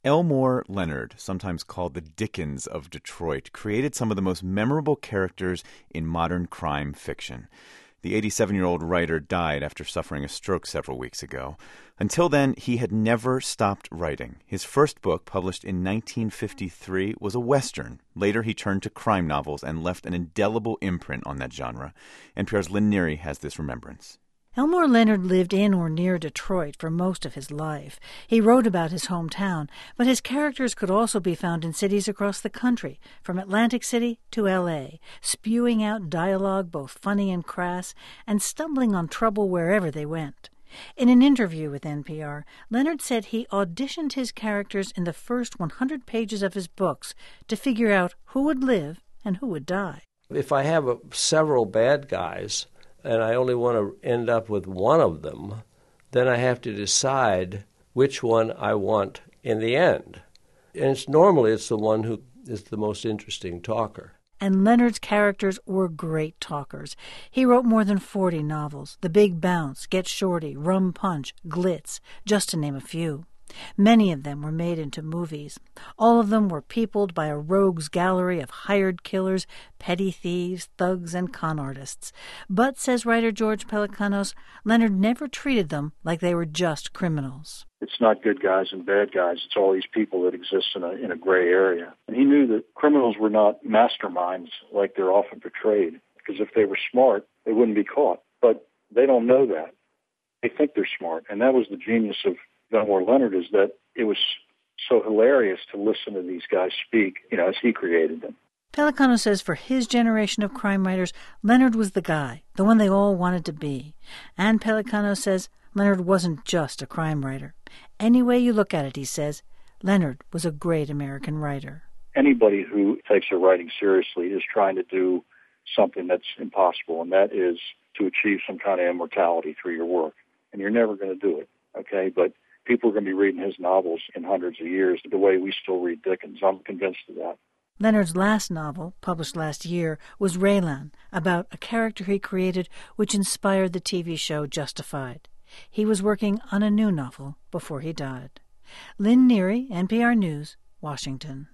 Elmore Leonard, sometimes called the Dickens of Detroit, created some of the most memorable characters in modern crime fiction. The 87-year-old writer died after suffering a stroke several weeks ago. Until then, he had never stopped writing. His first book, published in 1953, was a Western. Later, he turned to crime novels and left an indelible imprint on that genre. NPR's Lynn Neary has this remembrance. Elmore Leonard lived in or near Detroit for most of his life. He wrote about his hometown, but his characters could also be found in cities across the country, from Atlantic City to L.A., spewing out dialogue both funny and crass, and stumbling on trouble wherever they went. In an interview with NPR, Leonard said he auditioned his characters in the first 100 pages of his books to figure out who would live and who would die. If I have several bad guys, and I only want to end up with one of them, then I have to decide which one I want in the end. And normally it's the one who is the most interesting talker. And Leonard's characters were great talkers. He wrote more than 40 novels: The Big Bounce, Get Shorty, Rum Punch, Glitz, just to name a few. Many of them were made into movies. All of them were peopled by a rogues gallery of hired killers, petty thieves, thugs, and con artists. But, says writer George Pelecanos, Leonard never treated them like they were just criminals. It's not good guys and bad guys. It's all these people that exist in a gray area. And he knew that criminals were not masterminds like they're often portrayed, because if they were smart, they wouldn't be caught. But they don't know that. They think they're smart. And that was the genius of Elmore Leonard, is that it was so hilarious to listen to these guys speak, as he created them. Pelecanos says for his generation of crime writers, Leonard was the guy, the one they all wanted to be. And Pelecanos says Leonard wasn't just a crime writer. Any way you look at it, he says, Leonard was a great American writer. Anybody who takes their writing seriously is trying to do something that's impossible, and that is to achieve some kind of immortality through your work. And you're never going to do it, okay? But people are going to be reading his novels in hundreds of years the way we still read Dickens. I'm convinced of that. Leonard's last novel, published last year, was Raylan, about a character he created which inspired the TV show Justified. He was working on a new novel before he died. Lynn Neary, NPR News, Washington.